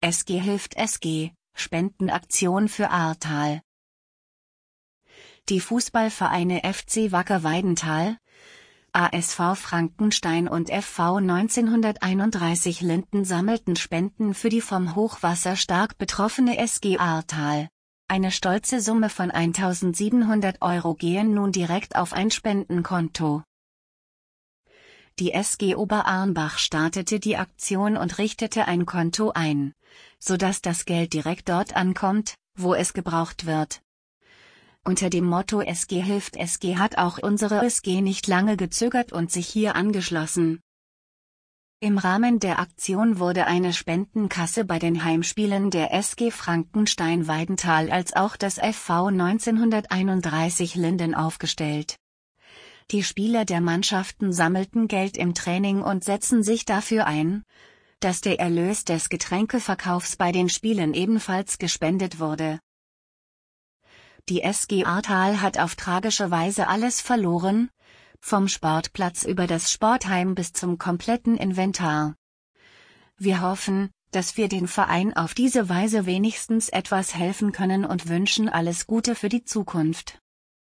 SG hilft SG, Spendenaktion für Ahrtal. Die Fußballvereine FC Wacker Weidenthal, ASV Frankenstein und FV 1931 Linden sammelten Spenden für die vom Hochwasser stark betroffene SG Ahrtal. Eine stolze Summe von 1.700 € gehen nun direkt auf ein Spendenkonto. Die SG Oberarnbach startete die Aktion und richtete ein Konto ein, sodass das Geld direkt dort ankommt, wo es gebraucht wird. Unter dem Motto SG hilft SG hat auch unsere SG nicht lange gezögert und sich hier angeschlossen. Im Rahmen der Aktion wurde eine Spendenkasse bei den Heimspielen der SG Frankenstein Weidenthal als auch des FV 1931 Linden aufgestellt. Die Spieler der Mannschaften sammelten Geld im Training und setzen sich dafür ein, dass der Erlös des Getränkeverkaufs bei den Spielen ebenfalls gespendet wurde. Die SG Ahrtal hat auf tragische Weise alles verloren, vom Sportplatz über das Sportheim bis zum kompletten Inventar. Wir hoffen, dass wir den Verein auf diese Weise wenigstens etwas helfen können und wünschen alles Gute für die Zukunft.